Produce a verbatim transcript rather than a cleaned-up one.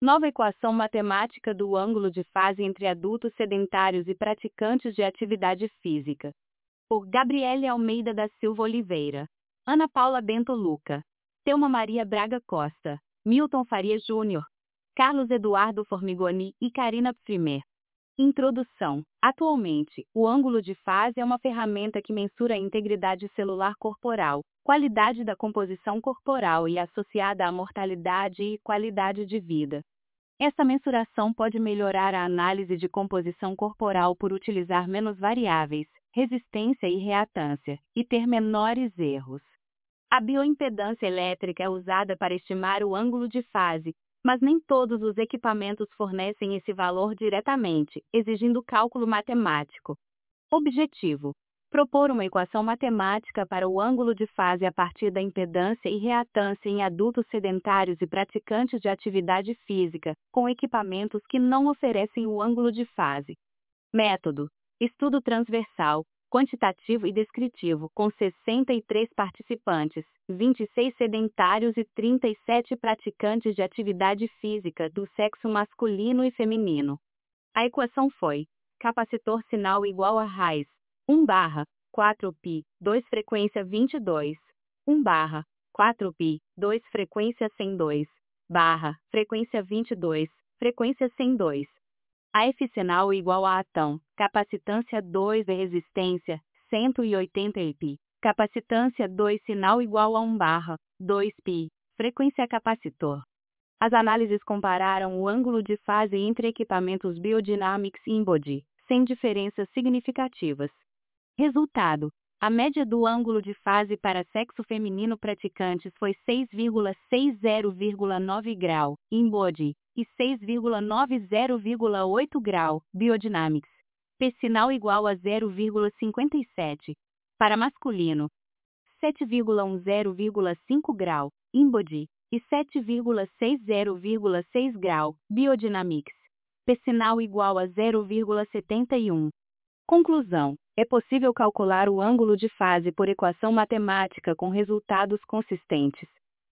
Nova equação matemática do ângulo de fase entre adultos sedentários e praticantes de atividade física. Por Gabriele Almeida da Silva Oliveira, Ana Paula Bento Luca, Thelma Maria Braga Costa, Milton Faria Júnior, Carlos Eduardo Formigoni e Karina Primer. Introdução. Atualmente, o ângulo de fase é uma ferramenta que mensura a integridade celular corporal, qualidade da composição corporal e associada à mortalidade e qualidade de vida. Essa mensuração pode melhorar a análise de composição corporal por utilizar menos variáveis, resistência e reatância, e ter menores erros. A bioimpedância elétrica é usada para estimar o ângulo de fase, mas nem todos os equipamentos fornecem esse valor diretamente, exigindo cálculo matemático. Objetivo: propor uma equação matemática para o ângulo de fase a partir da impedância e reatância em adultos sedentários e praticantes de atividade física, com equipamentos que não oferecem o ângulo de fase. Método: estudo transversal, quantitativo e descritivo, com sessenta e três participantes, vinte e seis sedentários e trinta e sete praticantes de atividade física do sexo masculino e feminino. A equação foi: capacitor sinal igual a raiz um barra quatro π, dois frequência vinte e dois, um barra quatro π, dois frequência cento e dois, barra frequência vinte e dois, frequência cento e dois. A F sinal igual a Atão, capacitância dois e resistência, cento e oitenta π, capacitância dois sinal igual a um barra, dois π, frequência capacitor. As análises compararam o ângulo de fase entre equipamentos Biodynamics e Embody, sem diferenças significativas. Resultado: a média do ângulo de fase para sexo feminino praticantes foi seis vírgula sessenta vírgula nove grau, Embody, e seis vírgula noventa vírgula oito grau, Biodynamics. P sinal igual a zero vírgula cinquenta e sete. Para masculino, sete vírgula dez vírgula cinco grau, Embody, e sete vírgula sessenta vírgula seis grau, Biodynamics. P sinal igual a zero vírgula setenta e um. Conclusão: é possível calcular o ângulo de fase por equação matemática com resultados consistentes.